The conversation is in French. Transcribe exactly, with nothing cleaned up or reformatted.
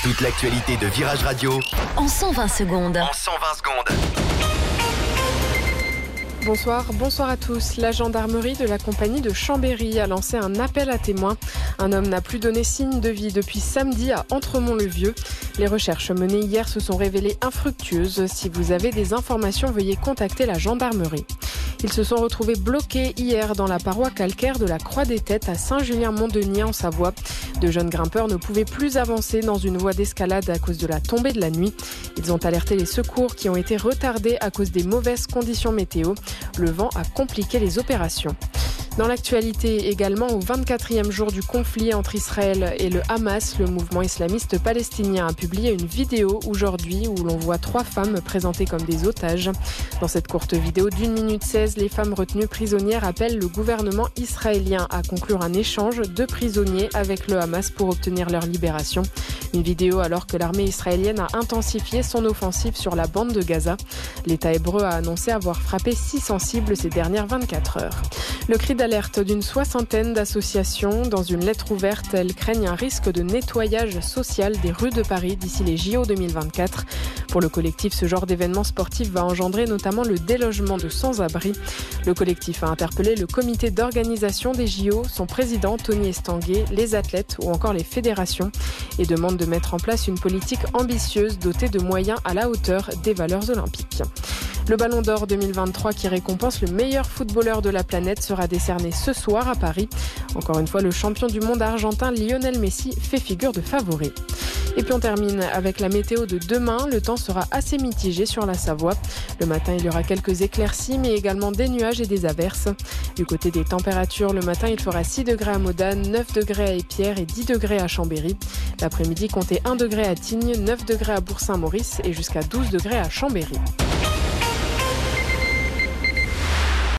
Toute l'actualité de Virage Radio en cent vingt secondes. En cent vingt secondes. Bonsoir, bonsoir à tous. La gendarmerie de la compagnie de Chambéry a lancé un appel à témoins. Un homme n'a plus donné signe de vie depuis samedi à Entremont-le-Vieux. Les recherches menées hier se sont révélées infructueuses. Si vous avez des informations, veuillez contacter la gendarmerie. Ils se sont retrouvés bloqués hier dans la paroi calcaire de la Croix des Têtes à Saint-Julien-Mont-Denier en Savoie. De jeunes grimpeurs ne pouvaient plus avancer dans une voie d'escalade à cause de la tombée de la nuit. Ils ont alerté les secours qui ont été retardés à cause des mauvaises conditions météo. Le vent a compliqué les opérations. Dans l'actualité également, au vingt-quatrième jour du conflit entre Israël et le Hamas, le mouvement islamiste palestinien a publié une vidéo aujourd'hui où l'on voit trois femmes présentées comme des otages. Dans cette courte vidéo d'une minute seize, les femmes retenues prisonnières appellent le gouvernement israélien à conclure un échange de prisonniers avec le Hamas pour obtenir leur libération. Une vidéo alors que l'armée israélienne a intensifié son offensive sur la bande de Gaza. L'État hébreu a annoncé avoir frappé six cents cibles ces dernières vingt-quatre heures. Le cri d'alerte d'une soixantaine d'associations. Dans une lettre ouverte, elles craignent un risque de nettoyage social des rues de Paris d'ici les J O deux mille vingt-quatre. Pour le collectif, ce genre d'événement sportif va engendrer notamment le délogement de sans-abri. Le collectif a interpellé le comité d'organisation des J O, son président Tony Estanguet, les athlètes ou encore les fédérations et demande de mettre en place une politique ambitieuse dotée de moyens à la hauteur des valeurs olympiques. Le Ballon d'Or deux mille vingt-trois qui récompense le meilleur footballeur de la planète sera décerné ce soir à Paris. Encore une fois, le champion du monde argentin Lionel Messi fait figure de favori. Et puis on termine avec la météo de demain. Le temps sera assez mitigé sur la Savoie. Le matin, il y aura quelques éclaircies, mais également des nuages et des averses. Du côté des températures, le matin, il fera six degrés à Modane, neuf degrés à Épières et dix degrés à Chambéry. L'après-midi, comptez un degré à Tignes, neuf degrés à Bourg-Saint-Maurice et jusqu'à douze degrés à Chambéry.